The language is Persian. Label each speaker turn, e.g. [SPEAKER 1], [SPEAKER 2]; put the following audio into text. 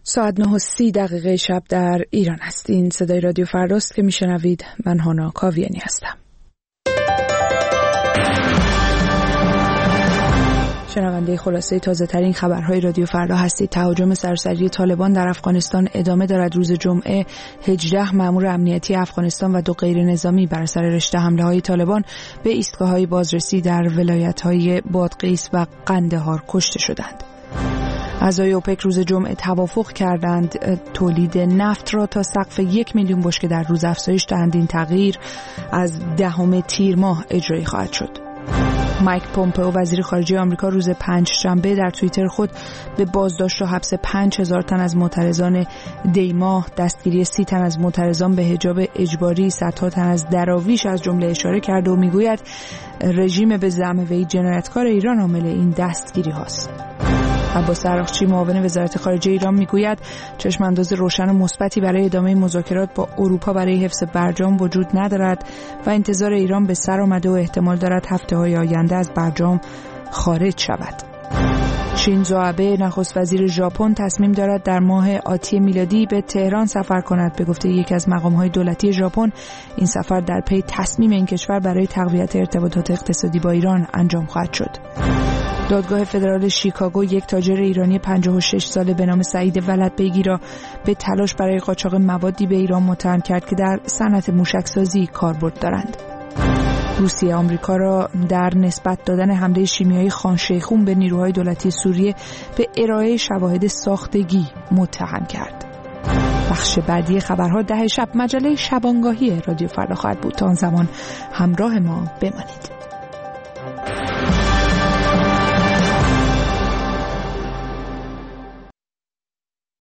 [SPEAKER 1] ساعت 9:30 شب در ایران هستین. صدای رادیو فرداست که میشنوید. من هانا کاویانی هستم. شنونده خلاصه تازه ترین خبرهای رادیو فردا هستید. تهاجم سراسری طالبان در افغانستان ادامه دارد. روز جمعه 18 مأمور امنیتی افغانستان و 2 غیر نظامی بر اثر رشته حمله‌های طالبان به ایستگاه‌های بازرسی در ولایت‌های بادغیس و قندهار کشته شدند. اعضای اوپک روز جمعه توافق کردند تولید نفت را تا سقف 1 میلیون بشکه در روز افزایش دهند. این تغییر از 10 تیر ماه اجرایی خواهد شد. مایک پومپئو وزیر خارجه آمریکا روز پنجشنبه در توییتر خود به بازداشت و حبس 5000 تن از معترضان دیما، دستگیری 30 تن از معترضان به حجاب اجباری، صدها تن از دراویش از جمله اشاره کرده و میگوید رژیم به زعم وی جنایتکار ایران عامل این دستگیری هاست. عباس عراقچی معاون وزارت خارجه ایران میگوید چشمانداز روشن و مثبتی برای ادامه مذاکرات با اروپا برای حفظ برجام وجود ندارد و انتظار ایران به سر آمده و احتمال دارد هفته‌های آینده از برجام خارج شود. شینزو آبه نخست وزیر ژاپن تصمیم دارد در ماه آتی میلادی به تهران سفر کند. به گفته یکی از مقام‌های دولتی ژاپن این سفر در پی تصمیم این کشور برای تقویت ارتباطات اقتصادی با ایران انجام خواهد شد. دادگاه فدرال شیکاگو یک تاجر ایرانی 56 ساله به نام سعید ولدبیگی را به تلاش برای قاچاق موادی به ایران متهم کرد که در صنعت موشکسازی کاربرد دارند. روسیه آمریکا را در نسبت دادن حمله شیمیایی خان شیخون به نیروهای دولتی سوریه به ارائه شواهد ساختگی متهم کرد. بخش بعدی خبرها 10 شب مجله شبانگاهی رادیو فردا خواهد بود. تا آن زمان همراه ما بمانید.